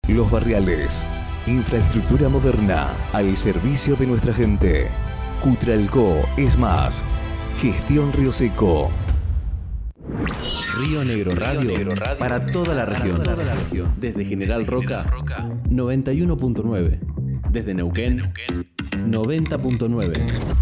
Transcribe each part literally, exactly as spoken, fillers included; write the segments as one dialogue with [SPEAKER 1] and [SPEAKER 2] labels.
[SPEAKER 1] Los Barriales. Infraestructura moderna al servicio de nuestra gente. Cutralcó es más. Gestión Río Seco.
[SPEAKER 2] Río Negro Radio, Río Negro Radio para toda la región. Toda la región. Desde General Roca, noventa y uno punto nueve. Desde Neuquén, noventa punto nueve.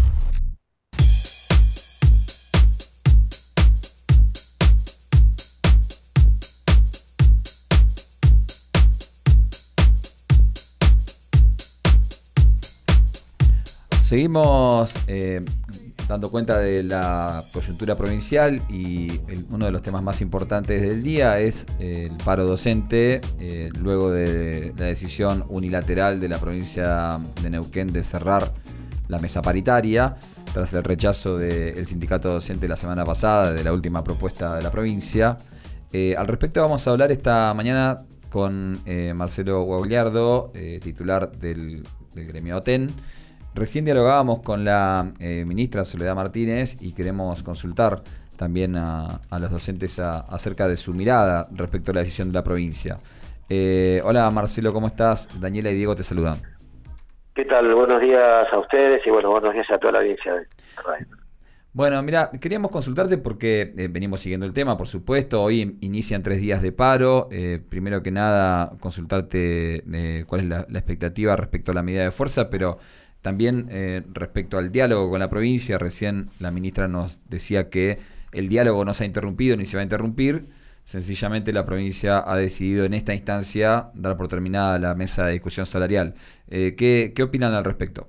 [SPEAKER 3] Seguimos eh, dando cuenta de la coyuntura provincial y el, uno de los temas más importantes del día es eh, el paro docente, eh, luego de la decisión unilateral de la provincia de Neuquén de cerrar la mesa paritaria, tras el rechazo del sindicato docente la semana pasada de la última propuesta de la provincia. Eh, al respecto vamos a hablar esta mañana con eh, Marcelo Guagliardo, eh, titular del, del gremio O T E N. Recién dialogábamos con la eh, ministra Soledad Martínez y queremos consultar también a, a los docentes a, acerca de su mirada respecto a la decisión de la provincia. Eh, hola Marcelo, ¿cómo estás? Daniela y Diego te saludan.
[SPEAKER 4] ¿Qué tal? Buenos días a ustedes y bueno, buenos días a toda la audiencia de radio.
[SPEAKER 3] Bueno, mira, queríamos consultarte porque eh, venimos siguiendo el tema, por supuesto. Hoy inician tres días de paro. Eh, primero que nada, consultarte eh, cuál es la, la expectativa respecto a la medida de fuerza, pero también eh, respecto al diálogo con la provincia. Recién la ministra nos decía que el diálogo no se ha interrumpido ni se va a interrumpir. Sencillamente la provincia ha decidido en esta instancia dar por terminada la mesa de discusión salarial. Eh, ¿qué, ¿Qué opinan al respecto?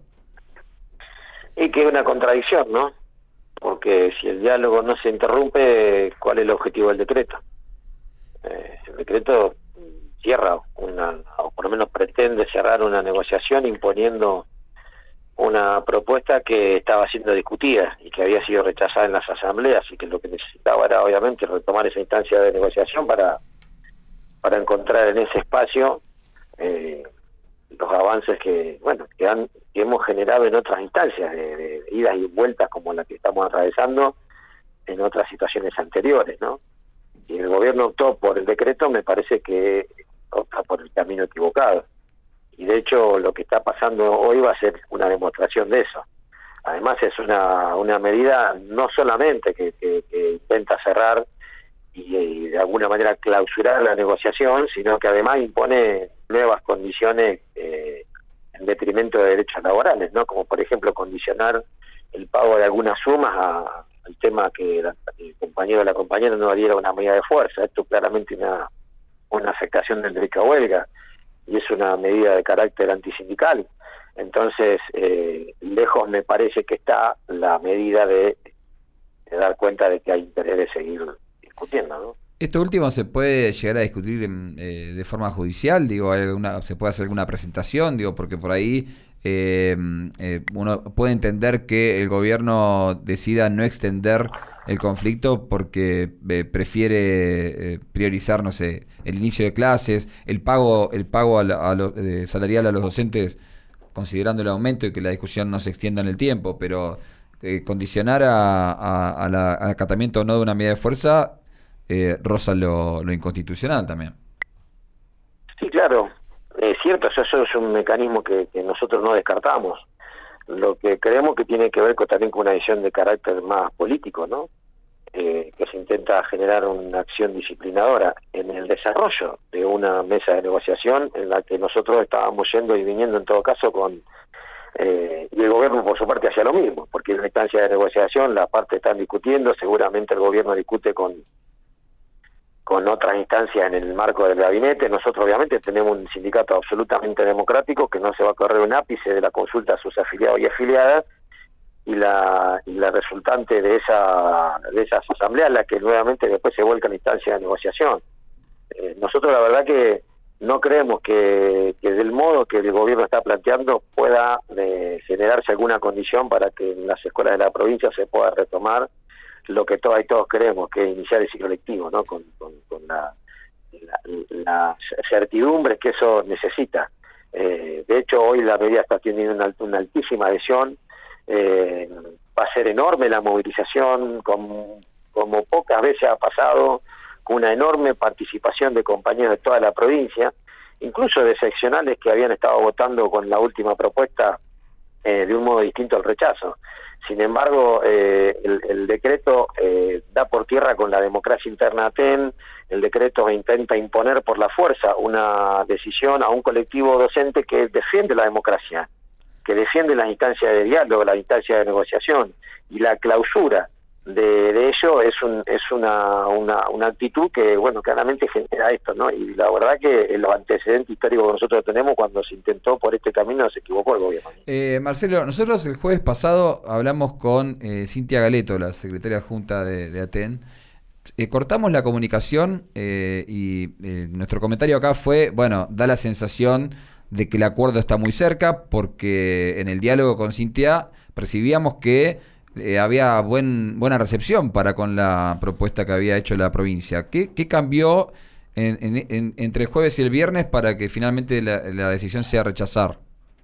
[SPEAKER 4] Y que es una contradicción, ¿no? Porque si el diálogo no se interrumpe, ¿cuál es el objetivo del decreto? Eh, el decreto cierra, una, o por lo menos pretende cerrar una negociación imponiendo una propuesta que estaba siendo discutida y que había sido rechazada en las asambleas y que lo que necesitaba era obviamente retomar esa instancia de negociación para, para encontrar en ese espacio eh, los avances que bueno que, han, que hemos generado en otras instancias de, de idas y vueltas como la que estamos atravesando en otras situaciones anteriores, ¿no? Y el gobierno optó por el decreto, me parece que opta por el camino equivocado. Y de hecho lo que está pasando hoy va a ser una demostración de eso. Además es una, una medida no solamente que, que, que intenta cerrar y, y de alguna manera clausurar la negociación, sino que además impone nuevas condiciones eh, en detrimento de derechos laborales, ¿no? Como por ejemplo condicionar el pago de algunas sumas a, al tema que la, el compañero o la compañera no adhiera a una medida de fuerza. Esto es claramente una, una afectación del derecho a huelga. Y es una medida de carácter antisindical. Entonces, eh, lejos me parece que está la medida de, de dar cuenta de que hay interés de seguir discutiendo, ¿no?
[SPEAKER 3] ¿Esto último se puede llegar a discutir en, eh, de forma judicial? Digo, ¿hay alguna, ¿se puede hacer alguna presentación? Digo, porque por ahí eh, eh, uno puede entender que el gobierno decida no extender el conflicto porque eh, prefiere eh, priorizar, no sé, el inicio de clases, el pago el pago a la, a lo, eh, salarial a los docentes, considerando el aumento y que la discusión no se extienda en el tiempo, pero eh, condicionar a, a, a la, al acatamiento o no de una medida de fuerza eh, roza lo, lo inconstitucional también.
[SPEAKER 4] Sí, claro, es cierto, eso, eso es un mecanismo que, que nosotros no descartamos. Lo que creemos que tiene que ver con, también con una decisión de carácter más político, ¿no? Eh, que se intenta generar una acción disciplinadora en el desarrollo de una mesa de negociación en la que nosotros estábamos yendo y viniendo en todo caso con... Eh, y el gobierno por su parte hacía lo mismo, porque en la instancia de negociación las partes están discutiendo, seguramente el gobierno discute con con otras instancias en el marco del gabinete. Nosotros obviamente tenemos un sindicato absolutamente democrático que no se va a correr un ápice de la consulta a sus afiliados y afiliadas, y la, y la resultante de esa de esas asambleas la que nuevamente después se vuelca en instancia de negociación. Eh, nosotros la verdad que no creemos que, que del modo que el gobierno está planteando pueda eh, generarse alguna condición para que en las escuelas de la provincia se pueda retomar lo que todas y todos queremos, que es iniciar el ciclo lectivo, ¿no? Con, con, con la, la, la certidumbre que eso necesita. Eh, de hecho, hoy la medida está teniendo una, una altísima adhesión. Eh, va a ser enorme la movilización, como, como pocas veces ha pasado, con una enorme participación de compañeros de toda la provincia, incluso de seccionales que habían estado votando con la última propuesta eh, de un modo distinto al rechazo. Sin embargo, eh, el, el decreto eh, da por tierra con la democracia interna de Aten. El decreto intenta imponer por la fuerza una decisión a un colectivo docente que defiende la democracia, que defiende las instancias de diálogo, las instancias de negociación, y la clausura de, de ello es, un, es una, una, una actitud que, bueno, claramente genera esto, ¿no? Y la verdad que los antecedentes históricos que nosotros tenemos, cuando se intentó por este camino, se equivocó el gobierno.
[SPEAKER 3] Eh, Marcelo, nosotros el jueves pasado hablamos con eh, Cintia Galeto, la secretaria adjunta de, de Aten. Eh, cortamos la comunicación eh, y eh, nuestro comentario acá fue, bueno, da la sensación de que el acuerdo está muy cerca, porque en el diálogo con Cintia percibíamos que eh, había buen, buena recepción para con la propuesta que había hecho la provincia. ¿Qué, qué cambió en, en, en, entre el jueves y el viernes para que finalmente la, la decisión sea rechazar?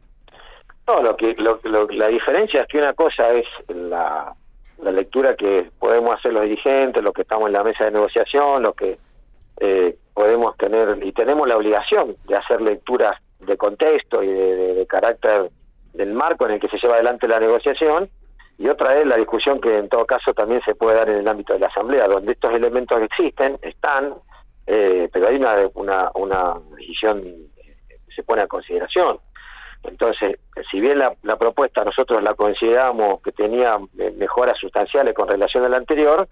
[SPEAKER 4] No, lo que lo, lo, la diferencia es que una cosa es la, la lectura que podemos hacer los dirigentes, los que estamos en la mesa de negociación, los que eh, podemos tener, y tenemos la obligación de hacer lecturas de contexto y de, de, de carácter del marco en el que se lleva adelante la negociación, y otra es la discusión que en todo caso también se puede dar en el ámbito de la asamblea, donde estos elementos existen, están, eh, pero hay una, una, una decisión que se pone a consideración. Entonces, si bien la, la propuesta nosotros la consideramos que tenía mejoras sustanciales con relación a la anterior,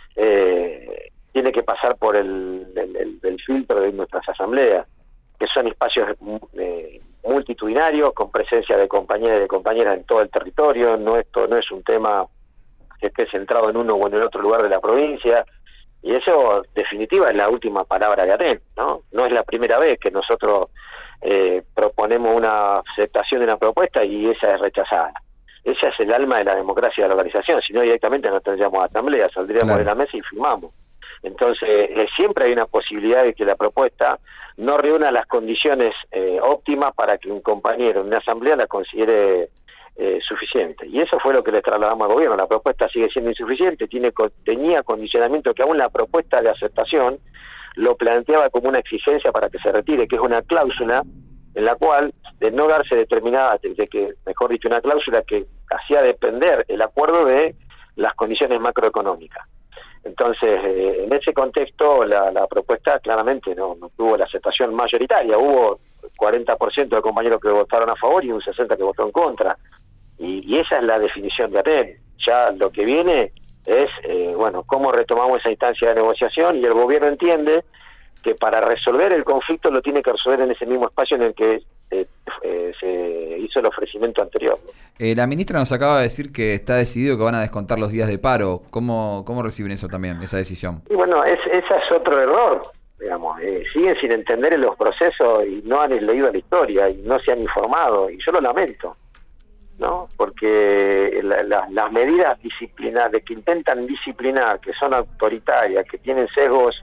[SPEAKER 4] eh, tiene que pasar por el, el, el, el filtro de nuestras asambleas, que son espacios eh, multitudinarios, con presencia de compañeros y de compañeras en todo el territorio. No, esto no es un tema que esté centrado en uno o en el otro lugar de la provincia, y eso, en definitiva, es la última palabra de Aten, ¿no? No es la primera vez que nosotros eh, proponemos una aceptación de una propuesta y esa es rechazada. Ese es el alma de la democracia de la organización, si no directamente no tendríamos asamblea, saldríamos claro. de la mesa y firmamos. Entonces, eh, siempre hay una posibilidad de que la propuesta no reúna las condiciones eh, óptimas para que un compañero en una asamblea la considere eh, suficiente. Y eso fue lo que le trasladamos al gobierno. La propuesta sigue siendo insuficiente, tiene tenía condicionamiento que aún la propuesta de aceptación lo planteaba como una exigencia para que se retire, que es una cláusula en la cual, de no darse determinada, de que, mejor dicho, una cláusula que hacía depender el acuerdo de las condiciones macroeconómicas. Entonces, eh, en ese contexto, la, la propuesta claramente no, no tuvo la aceptación mayoritaria. Hubo cuarenta por ciento de compañeros que votaron a favor y un sesenta por ciento que votó en contra. Y, y esa es la definición de Aten. Ya lo que viene es, eh, bueno, cómo retomamos esa instancia de negociación, y el gobierno entiende que para resolver el conflicto lo tiene que resolver en ese mismo espacio en el que eh, eh, se hizo el ofrecimiento anterior, ¿no?
[SPEAKER 3] Eh, la ministra nos acaba de decir que está decidido que van a descontar los días de paro. ¿Cómo, cómo reciben eso también, esa decisión?
[SPEAKER 4] Y bueno, es, ese es otro error, digamos. Eh, siguen sin entender los procesos y no han leído la historia y no se han informado, y yo lo lamento, ¿no? Porque la, la, las medidas disciplinares que intentan disciplinar, que son autoritarias, que tienen sesgos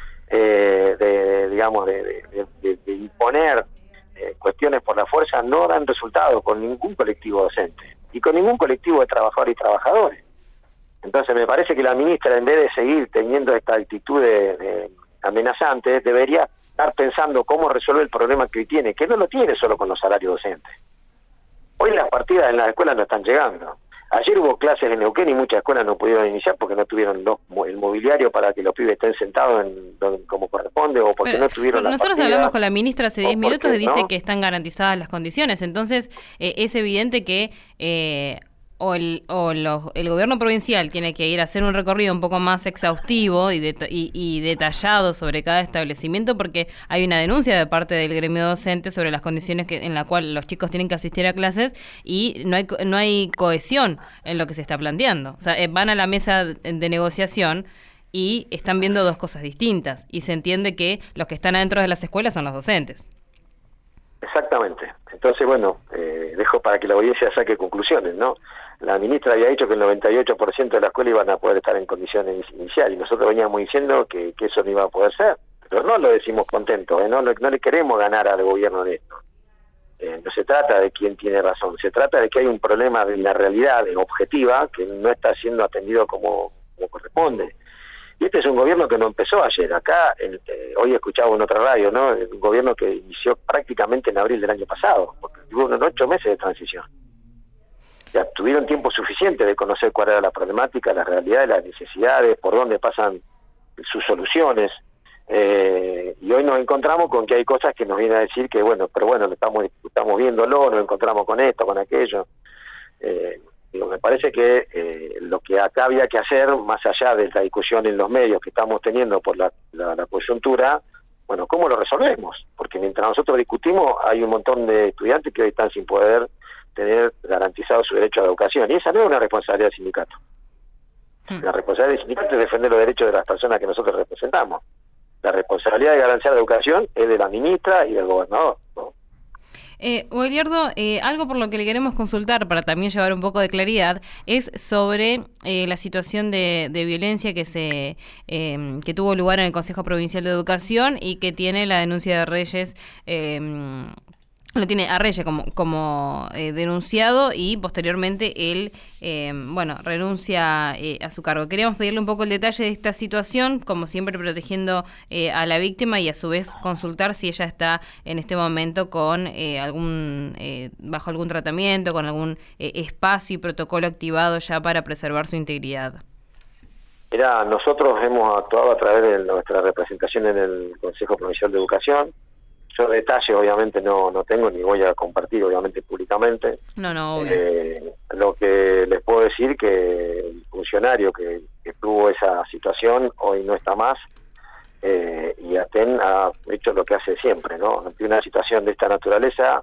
[SPEAKER 4] eh, de, digamos, de, de, de, de imponer eh, cuestiones por la fuerza, no dan resultado con ningún colectivo docente y con ningún colectivo de trabajadores y trabajadores. Entonces me parece que la ministra, en vez de seguir teniendo esta actitud de, de amenazante, debería estar pensando cómo resolver el problema que hoy tiene, que no lo tiene solo con los salarios docentes. Hoy las partidas en las escuelas no están llegando. Ayer hubo clases en Neuquén y muchas escuelas no pudieron iniciar porque no tuvieron los, el mobiliario para que los pibes estén sentados en, donde, como corresponde, o porque pero, no tuvieron la
[SPEAKER 5] Nosotros
[SPEAKER 4] partida,
[SPEAKER 5] hablamos con la ministra hace diez minutos y dice
[SPEAKER 4] ¿no?
[SPEAKER 5] que están garantizadas las condiciones. Entonces, eh, es evidente que eh, o, el, o los, el gobierno provincial tiene que ir a hacer un recorrido un poco más exhaustivo y, det y, y detallado sobre cada establecimiento, porque hay una denuncia de parte del gremio docente sobre las condiciones que, en la cual los chicos tienen que asistir a clases, y no hay, no hay cohesión en lo que se está planteando. O sea, eh, van a la mesa de, de negociación y están viendo dos cosas distintas, y se entiende que los que están adentro de las escuelas son los docentes.
[SPEAKER 4] Exactamente. Entonces, bueno, eh, dejo para que la audiencia saque conclusiones, ¿no? La ministra había dicho que el noventa y ocho por ciento de la escuela iban a poder estar en condiciones iniciales, y nosotros veníamos diciendo que, que eso no iba a poder ser, pero no lo decimos contentos, ¿eh? no, no, no le queremos ganar al gobierno de esto. Eh, no se trata de quién tiene razón, se trata de que hay un problema de la realidad, de objetiva, que no está siendo atendido como, como corresponde. Y este es un gobierno que no empezó ayer. Acá, el, eh, hoy escuchaba en otra radio, ¿no? Un gobierno que inició prácticamente en abril del año pasado, porque tuvo unos ocho meses de transición. Ya tuvieron tiempo suficiente de conocer cuál era la problemática, las realidades, las necesidades, por dónde pasan sus soluciones. Eh, y hoy nos encontramos con que hay cosas que nos vienen a decir que, bueno, pero bueno, estamos, estamos viéndolo, nos encontramos con esto, con aquello. Eh, digo, me parece que eh, lo que acá había que hacer, más allá de la discusión en los medios que estamos teniendo por la, la, la coyuntura, bueno, ¿cómo lo resolvemos? Porque mientras nosotros discutimos, hay un montón de estudiantes que hoy están sin poder tener garantizado su derecho a la educación. Y esa no es una responsabilidad del sindicato. La responsabilidad del sindicato es defender los derechos de las personas que nosotros representamos. La responsabilidad de garantizar la educación es de la ministra y del gobernador, ¿no?
[SPEAKER 5] Eh, Gualiardo, eh, algo por lo que le queremos consultar para también llevar un poco de claridad es sobre eh, la situación de, de violencia que se eh, que tuvo lugar en el Consejo Provincial de Educación y que tiene la denuncia de Reyes. Eh, Lo tiene a Reyes como, como eh, denunciado y posteriormente él, eh, bueno, renuncia eh, a su cargo. Queríamos pedirle un poco el detalle de esta situación, como siempre protegiendo eh, a la víctima y a su vez consultar si ella está en este momento con eh, algún eh, bajo algún tratamiento, con algún eh, espacio y protocolo activado ya para preservar su integridad.
[SPEAKER 4] Mira, nosotros hemos actuado a través de nuestra representación en el Consejo Provincial de Educación. Yo detalles obviamente no, no tengo ni voy a compartir obviamente públicamente.
[SPEAKER 5] No, no, obvio.
[SPEAKER 4] Eh, lo que les puedo decir que el funcionario que, que tuvo esa situación hoy no está más eh, y Aten ha hecho lo que hace siempre, ¿no? Ante una situación de esta naturaleza,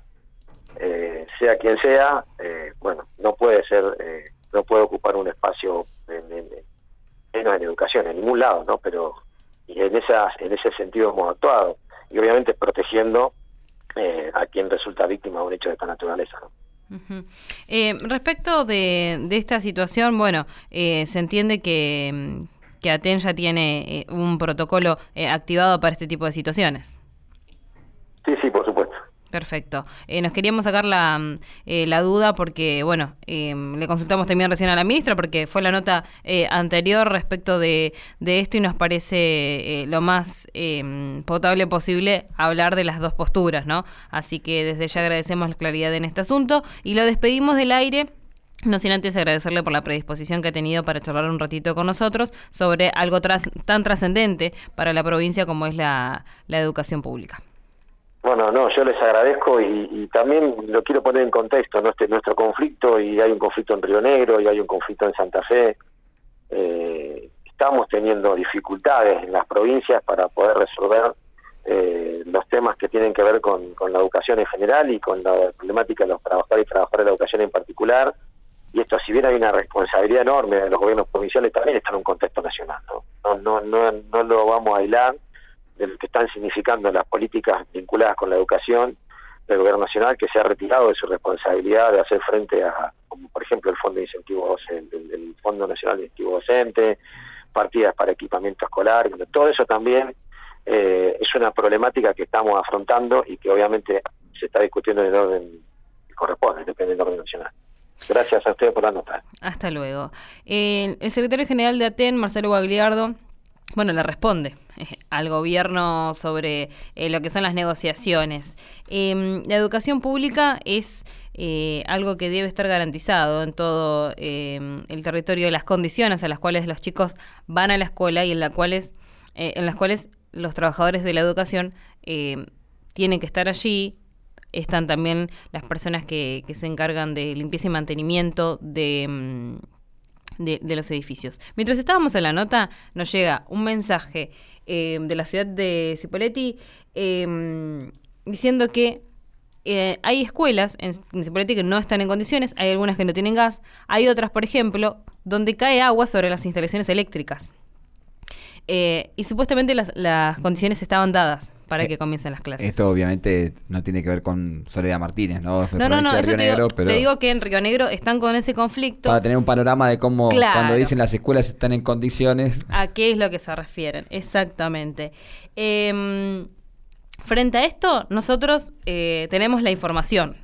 [SPEAKER 4] eh, sea quien sea, eh, bueno, no puede ser, eh, no puede ocupar un espacio en, en, en, en educación, en ningún lado, ¿no? Pero y en, esas, en ese sentido hemos actuado. Y obviamente protegiendo eh, a quien resulta víctima de un hecho de esta naturaleza, ¿no?
[SPEAKER 5] Uh-huh. Eh, respecto de, de esta situación, bueno, eh, se entiende que, que Aten ya tiene eh, un protocolo eh, activado para este tipo de situaciones.
[SPEAKER 4] Sí, sí, por supuesto.
[SPEAKER 5] Perfecto. Eh, nos queríamos sacar la, eh, la duda porque, bueno, eh, le consultamos también recién a la ministra porque fue la nota eh, anterior respecto de, de esto y nos parece eh, lo más eh, potable posible hablar de las dos posturas, ¿no? Así que desde ya agradecemos la claridad en este asunto y lo despedimos del aire. No sin antes agradecerle por la predisposición que ha tenido para charlar un ratito con nosotros sobre algo tras, tan trascendente para la provincia como es la, la educación pública.
[SPEAKER 4] Bueno, no, yo les agradezco y, y también lo quiero poner en contexto, ¿no? Este, nuestro conflicto, y hay un conflicto en Río Negro y hay un conflicto en Santa Fe. Eh, estamos teniendo dificultades en las provincias para poder resolver eh, los temas que tienen que ver con, con la educación en general y con la problemática de los trabajadores y trabajadoras de la educación en particular. Y esto, si bien hay una responsabilidad enorme de los gobiernos provinciales, también está en un contexto nacional, ¿no? No, no, no, no lo vamos a aislar de lo que están significando las políticas vinculadas con la educación del gobierno nacional, que se ha retirado de su responsabilidad de hacer frente a, como por ejemplo el Fondo de Incentivo Docente, el, el Fondo Nacional de Incentivo Docente, partidas para equipamiento escolar, todo eso también eh, es una problemática que estamos afrontando y que obviamente se está discutiendo en el orden que corresponde, depende del orden nacional. Gracias a ustedes por la nota.
[SPEAKER 5] Hasta luego. Eh, el secretario general de Aten, Marcelo Guagliardo, bueno, le responde eh, al gobierno sobre eh, lo que son las negociaciones. Eh, la educación pública es eh, algo que debe estar garantizado en todo eh, el territorio, de las condiciones a las cuales los chicos van a la escuela y en, la cuales, eh, en las cuales los trabajadores de la educación eh, tienen que estar allí. Están también las personas que, que se encargan de limpieza y mantenimiento de... De, de los edificios. Mientras estábamos en la nota, nos llega un mensaje eh, de la ciudad de Cipolletti eh, diciendo que eh, hay escuelas en, en Cipolletti que no están en condiciones, hay algunas que no tienen gas, hay otras, por ejemplo, donde cae agua sobre las instalaciones eléctricas. Eh, y supuestamente las, las condiciones estaban dadas para que comiencen las clases.
[SPEAKER 3] Esto obviamente no tiene que ver con Soledad Martínez, ¿no?
[SPEAKER 5] No, no, no, eso te, Negro, digo,
[SPEAKER 3] pero
[SPEAKER 5] te digo que en Río Negro están con ese conflicto.
[SPEAKER 3] Para tener un panorama de cómo,
[SPEAKER 5] claro,
[SPEAKER 3] cuando dicen las escuelas están en condiciones.
[SPEAKER 5] ¿A qué es lo que se refieren? Exactamente. Eh, frente a esto, nosotros eh, tenemos la información.